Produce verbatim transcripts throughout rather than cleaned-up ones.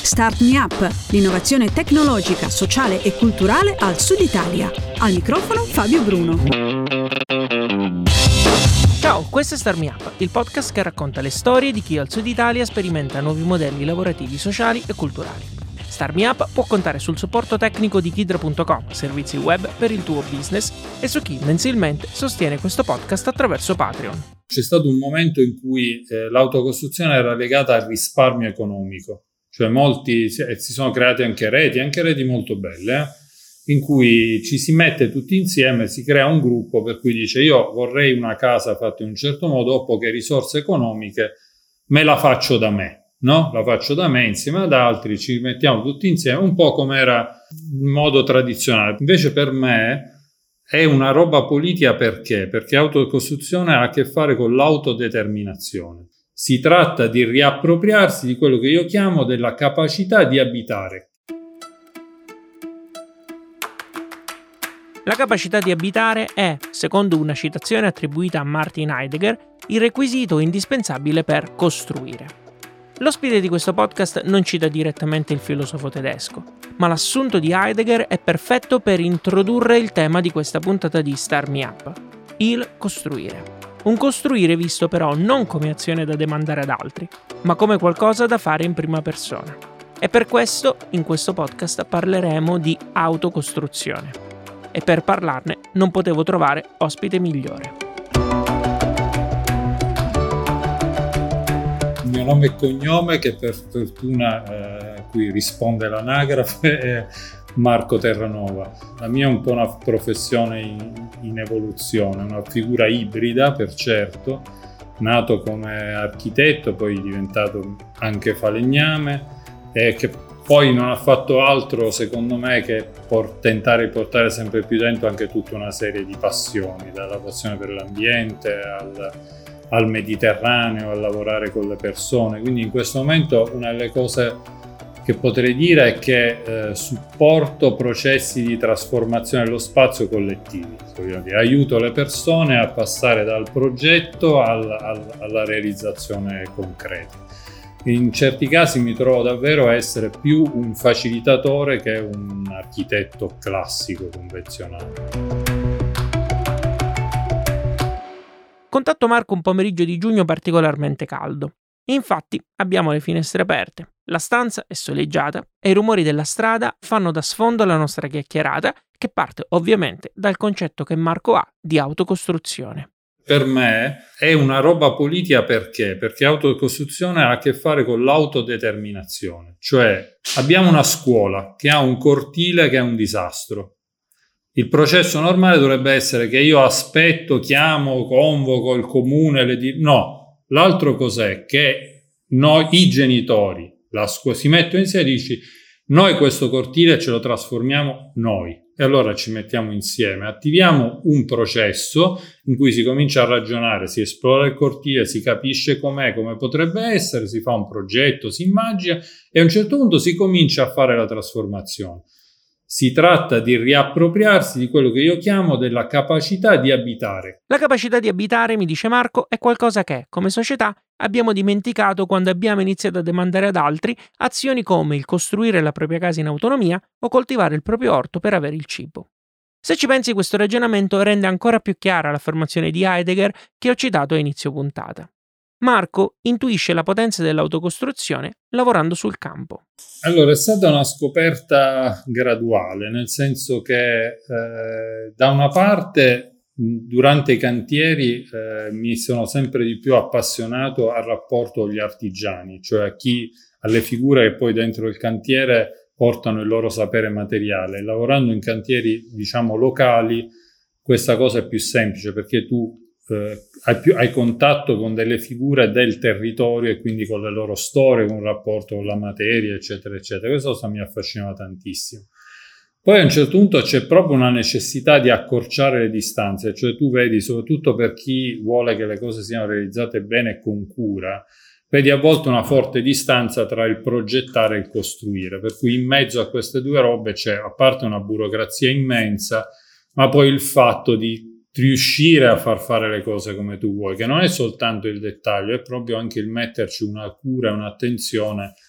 Start Me Up, l'innovazione tecnologica, sociale e culturale al Sud Italia. Al microfono Fabio Bruno. Ciao, questo è Start Me Up, il podcast che racconta le storie di chi al Sud Italia sperimenta nuovi modelli lavorativi, sociali e culturali. Start Me Up può contare sul supporto tecnico di Kidra punto com, servizi web per il tuo business, e su chi mensilmente sostiene questo podcast attraverso Patreon. C'è stato un momento in cui eh, l'autocostruzione era legata al risparmio economico, cioè molti si, si sono create anche reti, anche reti molto belle, eh, in cui ci si mette tutti insieme, si crea un gruppo per cui dice io vorrei una casa fatta in un certo modo, ho poche risorse economiche, me la faccio da me. No, la faccio da me insieme ad altri, ci mettiamo tutti insieme, un po' come era in modo tradizionale. Invece per me è una roba politica perché? Perché autocostruzione ha a che fare con l'autodeterminazione. Si tratta di riappropriarsi di quello che io chiamo della capacità di abitare. La capacità di abitare è, secondo una citazione attribuita a Martin Heidegger, il requisito indispensabile per costruire. L'ospite di questo podcast non cita direttamente il filosofo tedesco, ma l'assunto di Heidegger è perfetto per introdurre il tema di questa puntata di Start Me Up, il costruire. Un costruire visto però non come azione da demandare ad altri, ma come qualcosa da fare in prima persona. E per questo, in questo podcast parleremo di autocostruzione. E per parlarne non potevo trovare ospite migliore. Il mio nome e cognome, che per fortuna eh, qui risponde l'anagrafe, è Marco Terranova. La mia è un po' una professione in, in evoluzione, una figura ibrida per certo, nato come architetto, poi diventato anche falegname e che poi non ha fatto altro secondo me che por- tentare di portare sempre più dentro anche tutta una serie di passioni, dalla passione per l'ambiente al al Mediterraneo, a lavorare con le persone. Quindi in questo momento una delle cose che potrei dire è che eh, supporto processi di trasformazione dello spazio collettivi, dire, aiuto le persone a passare dal progetto al, al, alla realizzazione concreta. In certi casi mi trovo davvero a essere più un facilitatore che un architetto classico, convenzionale. Contatto Marco un pomeriggio di giugno particolarmente caldo. Infatti abbiamo le finestre aperte, la stanza è soleggiata e i rumori della strada fanno da sfondo alla nostra chiacchierata, che parte ovviamente dal concetto che Marco ha di autocostruzione. Per me è una roba politica perché? Perché autocostruzione ha a che fare con l'autodeterminazione. Cioè abbiamo una scuola che ha un cortile che è un disastro. Il processo normale dovrebbe essere che io aspetto, chiamo, convoco il comune, le di... no. L'altro cos'è? Che noi, i genitori, la scu- si mettono insieme e dici noi questo cortile ce lo trasformiamo noi. E allora ci mettiamo insieme, attiviamo un processo in cui si comincia a ragionare, si esplora il cortile, si capisce com'è, come potrebbe essere, si fa un progetto, si immagina e a un certo punto si comincia a fare la trasformazione. Si tratta di riappropriarsi di quello che io chiamo della capacità di abitare. La capacità di abitare, mi dice Marco, è qualcosa che, come società, abbiamo dimenticato quando abbiamo iniziato a demandare ad altri azioni come il costruire la propria casa in autonomia o coltivare il proprio orto per avere il cibo. Se ci pensi, questo ragionamento rende ancora più chiara l'affermazione di Heidegger che ho citato a inizio puntata. Marco intuisce la potenza dell'autocostruzione lavorando sul campo. Allora, è stata una scoperta graduale, nel senso che eh, da una parte durante i cantieri eh, mi sono sempre di più appassionato al rapporto con gli artigiani, cioè a chi, alle figure che poi dentro il cantiere portano il loro sapere materiale. Lavorando in cantieri, diciamo, locali, questa cosa è più semplice perché tu Eh, hai, più, hai contatto con delle figure del territorio e quindi con le loro storie, con un rapporto con la materia, eccetera, eccetera. Questa cosa mi affascinava tantissimo. Poi a un certo punto c'è proprio una necessità di accorciare le distanze, cioè tu vedi, soprattutto per chi vuole che le cose siano realizzate bene e con cura, vedi a volte una forte distanza tra il progettare e il costruire, per cui in mezzo a queste due robe c'è, a parte una burocrazia immensa, ma poi il fatto di riuscire a far fare le cose come tu vuoi, che non è soltanto il dettaglio, è proprio anche il metterci una cura e un'attenzione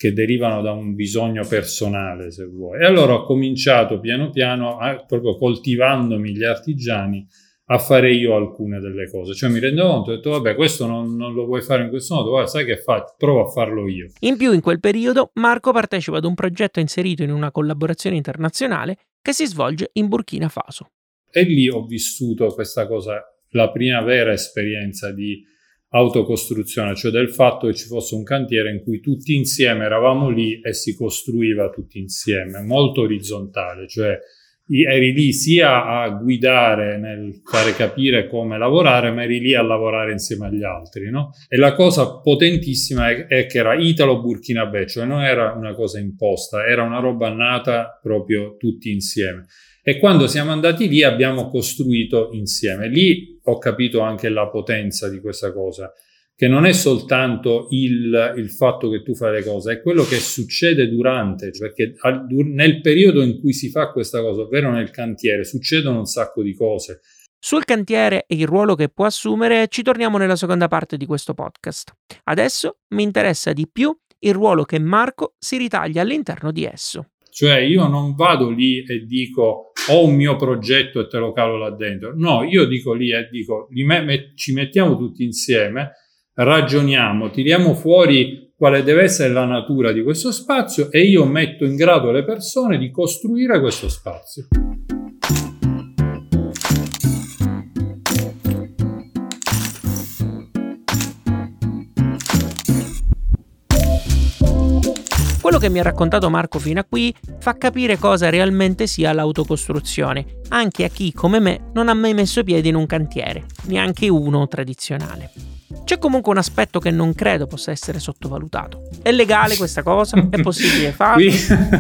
che derivano da un bisogno personale, se vuoi. E allora ho cominciato piano piano, a, proprio coltivandomi gli artigiani, a fare io alcune delle cose. Cioè mi rendevo conto, ho detto vabbè, questo non, non lo vuoi fare in questo modo, guarda, sai che fa? Provo a farlo io. In più, in quel periodo Marco partecipa ad un progetto inserito in una collaborazione internazionale che si svolge in Burkina Faso. E lì ho vissuto questa cosa, la prima vera esperienza di autocostruzione, cioè del fatto che ci fosse un cantiere in cui tutti insieme eravamo lì e si costruiva tutti insieme, molto orizzontale, cioè eri lì sia a guidare nel fare capire come lavorare, ma eri lì a lavorare insieme agli altri, no? E la cosa potentissima è, è che era italo-burkinabè, cioè non era una cosa imposta, era una roba nata proprio tutti insieme. E quando siamo andati lì abbiamo costruito insieme. Lì ho capito anche la potenza di questa cosa, che non è soltanto il, il fatto che tu fai le cose, è quello che succede durante, perché al, nel periodo in cui si fa questa cosa, ovvero nel cantiere, succedono un sacco di cose. Sul cantiere e il ruolo che può assumere ci torniamo nella seconda parte di questo podcast. Adesso mi interessa di più il ruolo che Marco si ritaglia all'interno di esso. Cioè io non vado lì e dico ho un mio progetto e te lo calo là dentro. No, io dico lì e dico me, me, ci mettiamo tutti insieme, ragioniamo, tiriamo fuori quale deve essere la natura di questo spazio e io metto in grado le persone di costruire questo spazio. Quello che mi ha raccontato Marco fino a qui fa capire cosa realmente sia l'autocostruzione, anche a chi, come me, non ha mai messo piede in un cantiere, neanche uno tradizionale. C'è comunque un aspetto che non credo possa essere sottovalutato. È legale questa cosa? È possibile farlo? Qui,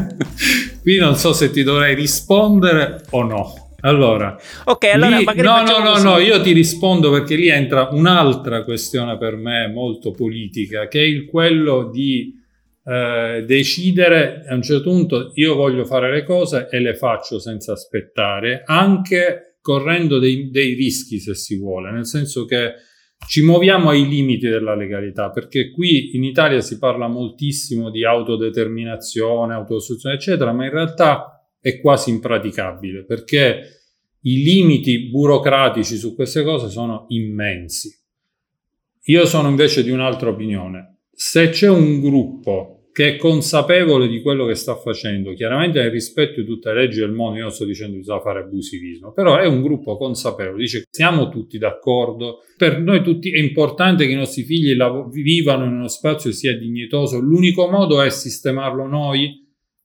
qui non so se ti dovrei rispondere o no. Allora, ok, allora lì, magari no, no, no, così. no, io ti rispondo perché lì entra un'altra questione per me molto politica, che è il quello di eh, decidere a un certo punto io voglio fare le cose e le faccio senza aspettare, anche correndo dei, dei rischi se si vuole, nel senso che ci muoviamo ai limiti della legalità, perché qui in Italia si parla moltissimo di autodeterminazione, autocostruzione, eccetera, ma in realtà è quasi impraticabile, perché i limiti burocratici su queste cose sono immensi. Io sono invece di un'altra opinione. Se c'è un gruppo che è consapevole di quello che sta facendo, chiaramente nel rispetto di tutte le leggi del mondo, io non sto dicendo che bisogna fare abusivismo, però è un gruppo consapevole, dice siamo tutti d'accordo, per noi tutti è importante che i nostri figli lav- vivano in uno spazio che sia dignitoso, l'unico modo è sistemarlo noi,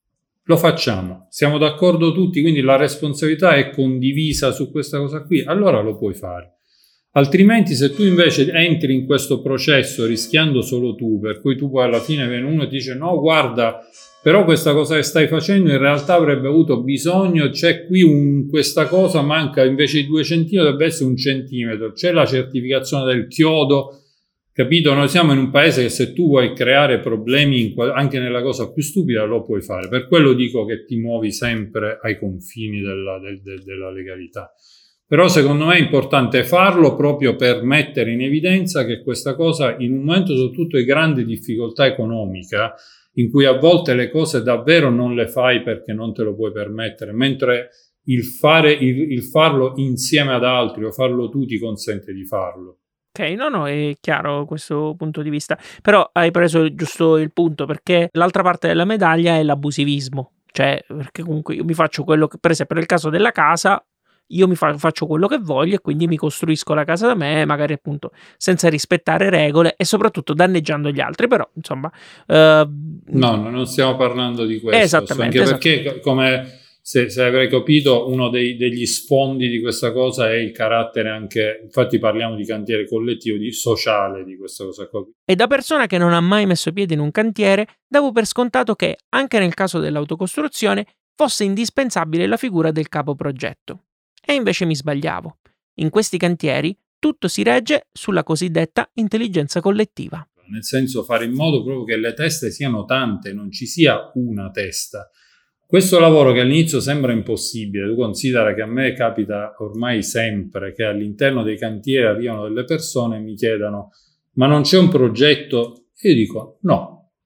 lo facciamo, siamo d'accordo tutti, quindi la responsabilità è condivisa su questa cosa qui, allora lo puoi fare. Altrimenti se tu invece entri in questo processo rischiando solo tu, per cui tu poi alla fine viene uno e ti dice no guarda, però questa cosa che stai facendo in realtà avrebbe avuto bisogno, c'è qui un, questa cosa manca, invece di due centimetri deve essere un centimetro, c'è la certificazione del chiodo, capito? Noi siamo in un paese che se tu vuoi creare problemi in, anche nella cosa più stupida lo puoi fare, per quello dico che ti muovi sempre ai confini della, del, del, della legalità. Però secondo me è importante farlo proprio per mettere in evidenza che questa cosa, in un momento soprattutto di grande difficoltà economica, in cui a volte le cose davvero non le fai perché non te lo puoi permettere, mentre il, fare, il, il farlo insieme ad altri o farlo tu ti consente di farlo. Ok, no, no, è chiaro questo punto di vista, però hai preso giusto il punto, perché l'altra parte della medaglia è l'abusivismo, cioè perché comunque io mi faccio quello che, per esempio nel caso della casa, io mi fa, faccio quello che voglio e quindi mi costruisco la casa da me, magari appunto senza rispettare regole e soprattutto danneggiando gli altri, però insomma... Uh... No, no, non stiamo parlando di questo, esattamente, anche esattamente. Perché come se, se avrei capito uno dei, degli sfondi di questa cosa è il carattere anche, infatti parliamo di cantiere collettivo, di sociale di questa cosa qua. E da persona che non ha mai messo piede in un cantiere, davo per scontato che anche nel caso dell'autocostruzione fosse indispensabile la figura del capo progetto. E invece mi sbagliavo. In questi cantieri tutto si regge sulla cosiddetta intelligenza collettiva. Nel senso fare in modo proprio che le teste siano tante, non ci sia una testa. Questo lavoro che all'inizio sembra impossibile, tu considera che a me capita ormai sempre che all'interno dei cantieri arrivano delle persone e mi chiedano ma non c'è un progetto? E io dico no,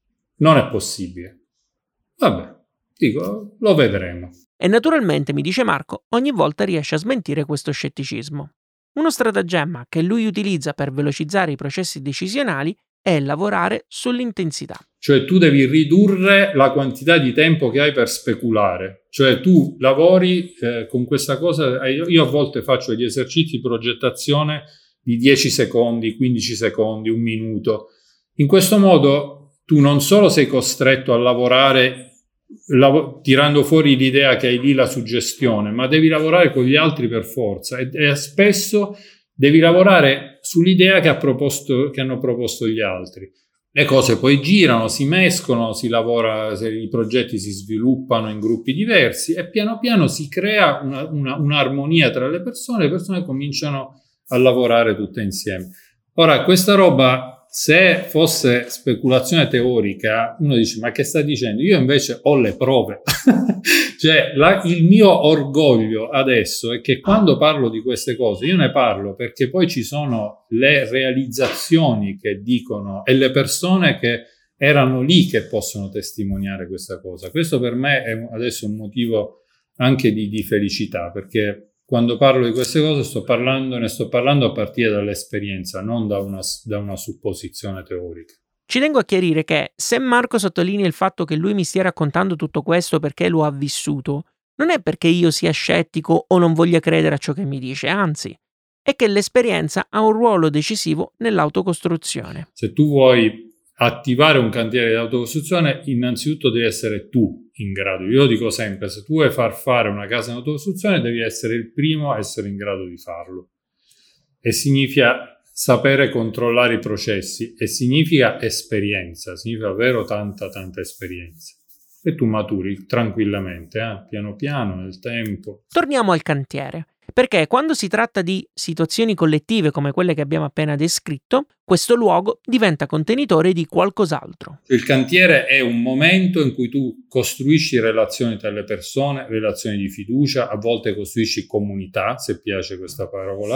non è possibile. Vabbè, dico, lo vedremo. E naturalmente, mi dice Marco, ogni volta riesce a smentire questo scetticismo. Uno stratagemma che lui utilizza per velocizzare i processi decisionali è lavorare sull'intensità. Cioè tu devi ridurre la quantità di tempo che hai per speculare. Cioè tu lavori eh, con questa cosa, io, io a volte faccio degli esercizi di progettazione di dieci secondi, quindici secondi, un minuto. In questo modo tu non solo sei costretto a lavorare lav- tirando fuori l'idea che hai lì la suggestione, ma devi lavorare con gli altri per forza e, e spesso devi lavorare sull'idea che, ha proposto, che hanno proposto gli altri. Le cose poi girano, si mescolano, si lavora, se i progetti si sviluppano in gruppi diversi e piano piano si crea una, una, un'armonia tra le persone, le persone cominciano a lavorare tutte insieme. Ora, questa roba, se fosse speculazione teorica, uno dice, ma che sta dicendo? Io invece ho le prove. Cioè, la, il mio orgoglio adesso è che quando parlo di queste cose, io ne parlo perché poi ci sono le realizzazioni che dicono e le persone che erano lì che possono testimoniare questa cosa. Questo per me è adesso un motivo anche di, di felicità, perché quando parlo di queste cose sto parlando, ne sto parlando a partire dall'esperienza, non da una, da una supposizione teorica. Ci tengo a chiarire che se Marco sottolinea il fatto che lui mi stia raccontando tutto questo perché lo ha vissuto, non è perché io sia scettico o non voglia credere a ciò che mi dice, anzi, è che l'esperienza ha un ruolo decisivo nell'autocostruzione. Se tu vuoi attivare un cantiere di autocostruzione, innanzitutto devi essere tu in grado. Io dico sempre, se tu vuoi far fare una casa in autocostruzione, devi essere il primo a essere in grado di farlo. E significa sapere controllare i processi e significa esperienza, significa davvero tanta tanta esperienza. E tu maturi tranquillamente, eh? piano piano, nel tempo. Torniamo al cantiere, perché quando si tratta di situazioni collettive come quelle che abbiamo appena descritto, questo luogo diventa contenitore di qualcos'altro. Il cantiere è un momento in cui tu costruisci relazioni tra le persone, relazioni di fiducia, a volte costruisci comunità, se piace questa parola,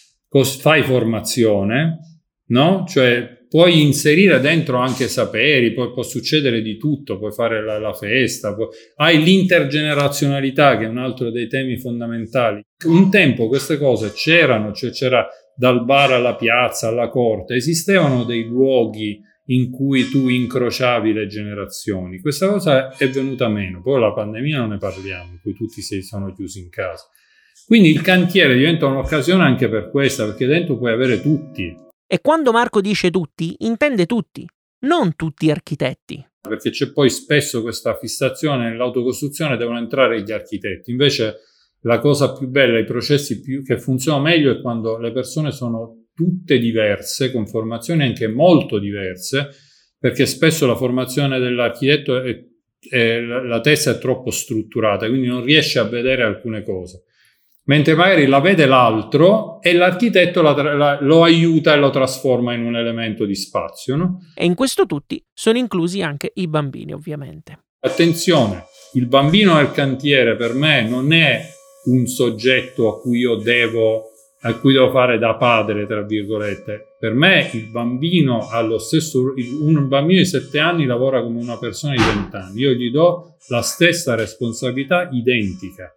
fai formazione, no? Cioè puoi inserire dentro anche saperi, poi può succedere di tutto, puoi fare la, la festa, puoi... hai l'intergenerazionalità che è un altro dei temi fondamentali. Un tempo queste cose c'erano, cioè c'era dal bar alla piazza, alla corte, esistevano dei luoghi in cui tu incrociavi le generazioni. Questa cosa è venuta meno, poi la pandemia non ne parliamo, in cui tutti si sono chiusi in casa. Quindi il cantiere diventa un'occasione anche per questa, perché dentro puoi avere tutti. E quando Marco dice tutti, intende tutti, non tutti architetti. Perché c'è poi spesso questa fissazione, nell'autocostruzione devono entrare gli architetti. Invece la cosa più bella, i processi più, che funzionano meglio è quando le persone sono tutte diverse, con formazioni anche molto diverse, perché spesso la formazione dell'architetto, è, è, la testa è troppo strutturata, quindi non riesce a vedere alcune cose. Mentre magari la vede l'altro e l'architetto la, la, lo aiuta e lo trasforma in un elemento di spazio, no? E in questo tutti sono inclusi anche i bambini, ovviamente. Attenzione, il bambino nel cantiere per me non è un soggetto a cui io devo, a cui devo fare da padre, tra virgolette. Per me il bambino ha lo stesso, un bambino di sette anni lavora come una persona di venti anni. Io gli do la stessa responsabilità identica.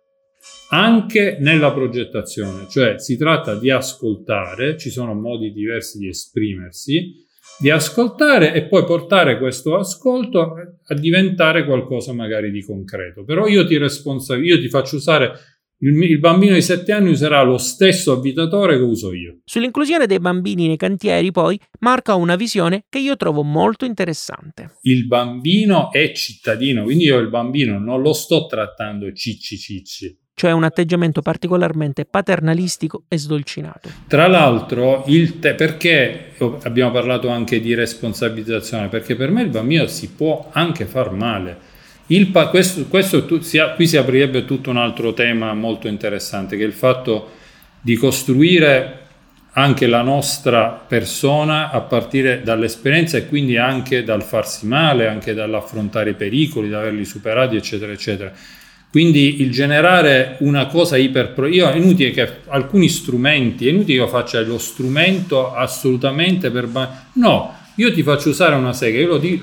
Anche nella progettazione, cioè si tratta di ascoltare, ci sono modi diversi di esprimersi, di ascoltare e poi portare questo ascolto a diventare qualcosa magari di concreto. Però io ti responsabilizzo, io ti faccio usare, il, il bambino di sette anni userà lo stesso avvitatore che uso io. Sull'inclusione dei bambini nei cantieri poi Marco ha una visione che io trovo molto interessante. Il bambino è cittadino, quindi io il bambino non lo sto trattando cicci cicci. Cioè un atteggiamento particolarmente paternalistico e sdolcinato. Tra l'altro, il te- perché abbiamo parlato anche di responsabilizzazione? Perché per me il bambino si può anche far male. Il pa- questo, questo tu, si, qui si aprirebbe tutto un altro tema molto interessante, che è il fatto di costruire anche la nostra persona a partire dall'esperienza e quindi anche dal farsi male, anche dall'affrontare i pericoli, da averli superati, eccetera, eccetera. Quindi il generare una cosa iper... Io è inutile che alcuni strumenti, è inutile che io faccia lo strumento assolutamente per... No, io ti faccio usare una sega, io lo, lo,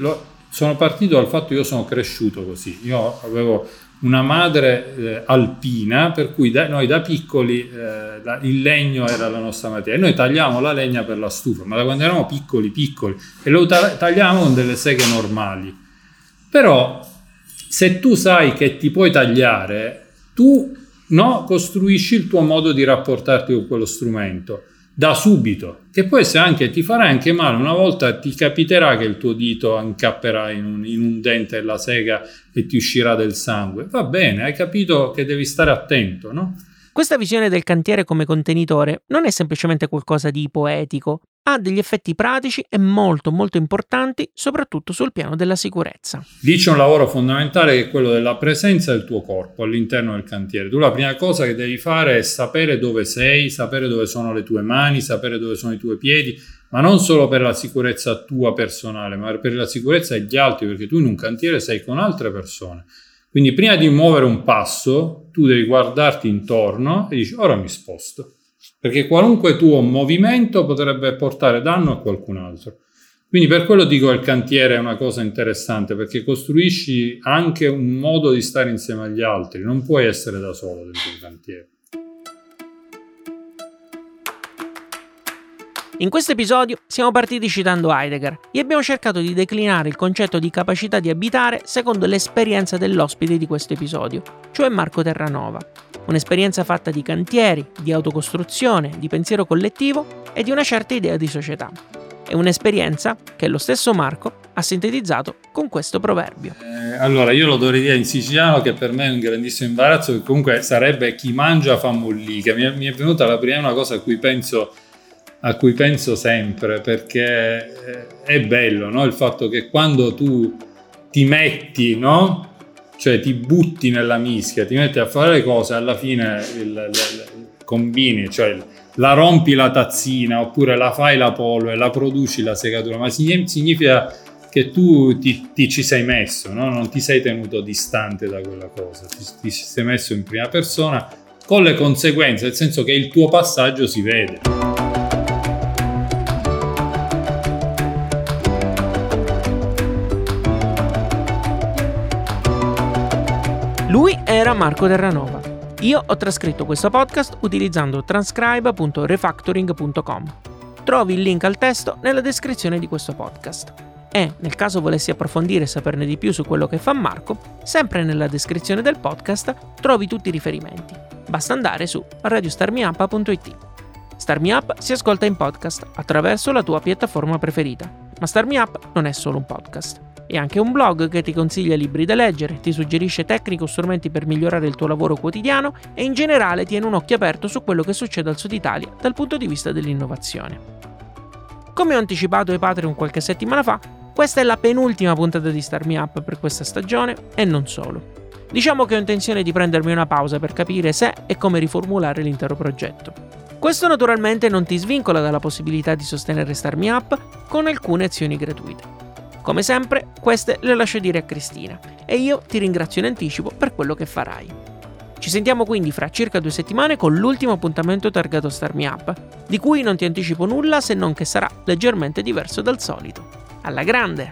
sono partito dal fatto che io sono cresciuto così. Io avevo una madre eh, alpina, per cui da, noi da piccoli eh, la, il legno era la nostra materia. Noi tagliamo la legna per la stufa, ma da quando eravamo piccoli piccoli e lo ta- tagliamo con delle seghe normali. Però se tu sai che ti puoi tagliare, tu no, costruisci il tuo modo di rapportarti con quello strumento da subito, che poi se anche ti farai anche male, una volta ti capiterà che il tuo dito incapperà in un, in un dente della sega e ti uscirà del sangue. Va bene, hai capito che devi stare attento, no? Questa visione del cantiere come contenitore non è semplicemente qualcosa di poetico, ha degli effetti pratici e molto molto importanti, soprattutto sul piano della sicurezza. Lì c'è un lavoro fondamentale che è quello della presenza del tuo corpo all'interno del cantiere. Tu la prima cosa che devi fare è sapere dove sei, sapere dove sono le tue mani, sapere dove sono i tuoi piedi, ma non solo per la sicurezza tua personale, ma per la sicurezza degli altri, perché tu in un cantiere sei con altre persone. Quindi prima di muovere un passo, tu devi guardarti intorno e dici ora mi sposto, perché qualunque tuo movimento potrebbe portare danno a qualcun altro. Quindi per quello dico che il cantiere è una cosa interessante, perché costruisci anche un modo di stare insieme agli altri, non puoi essere da solo dentro il cantiere. In questo episodio siamo partiti citando Heidegger e abbiamo cercato di declinare il concetto di capacità di abitare secondo l'esperienza dell'ospite di questo episodio, cioè Marco Terranova. Un'esperienza fatta di cantieri, di autocostruzione, di pensiero collettivo e di una certa idea di società. È un'esperienza che lo stesso Marco ha sintetizzato con questo proverbio. Eh, allora, io lo dovrei dire in siciliano, che per me è un grandissimo imbarazzo, che comunque sarebbe chi mangia fa mollica. Mi è, mi è venuta la prima una cosa a cui penso a cui penso sempre, perché è bello, no? Il fatto che quando tu ti metti, no? Cioè ti butti nella mischia, ti metti a fare le cose, alla fine il, il, il, combini, cioè la rompi la tazzina, oppure la fai la polvere, la produci la segatura, ma significa che tu ti, ti ci sei messo, no? Non ti sei tenuto distante da quella cosa, ti, ti sei messo in prima persona con le conseguenze, nel senso che il tuo passaggio si vede. Lui era Marco Terranova. Io ho trascritto questo podcast utilizzando transcribe punto refactoring punto com. Trovi il link al testo nella descrizione di questo podcast. E, nel caso volessi approfondire e saperne di più su quello che fa Marco, sempre nella descrizione del podcast trovi tutti i riferimenti. Basta andare su radio starmiup punto it. StarMeUp si ascolta in podcast attraverso la tua piattaforma preferita, ma StarMeUp non è solo un podcast. È anche un blog che ti consiglia libri da leggere, ti suggerisce tecniche o strumenti per migliorare il tuo lavoro quotidiano e in generale tiene un occhio aperto su quello che succede al Sud Italia dal punto di vista dell'innovazione. Come ho anticipato ai Patreon qualche settimana fa, questa è la penultima puntata di StarMeUp per questa stagione e non solo. Diciamo che ho intenzione di prendermi una pausa per capire se e come riformulare l'intero progetto. Questo naturalmente non ti svincola dalla possibilità di sostenere StarMeUp con alcune azioni gratuite. Come sempre, queste le lascio dire a Cristina e io ti ringrazio in anticipo per quello che farai. Ci sentiamo quindi fra circa due settimane con l'ultimo appuntamento targato StarMeUp, di cui non ti anticipo nulla se non che sarà leggermente diverso dal solito. Alla grande!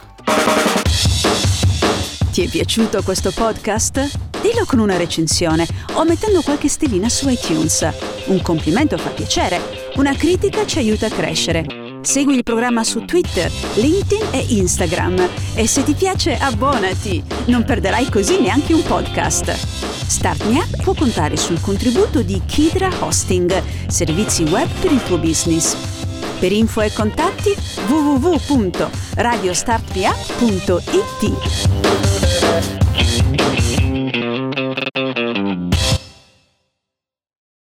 Ti è piaciuto questo podcast? Dillo con una recensione o mettendo qualche stellina su iTunes. Un complimento fa piacere, una critica ci aiuta a crescere. Segui il programma su Twitter, LinkedIn e Instagram e se ti piace abbonati, non perderai così neanche un podcast. StartMeUp può contare sul contributo di Kidra Hosting, servizi web per il tuo business. Per info e contatti w w w punto radio start meetup punto it.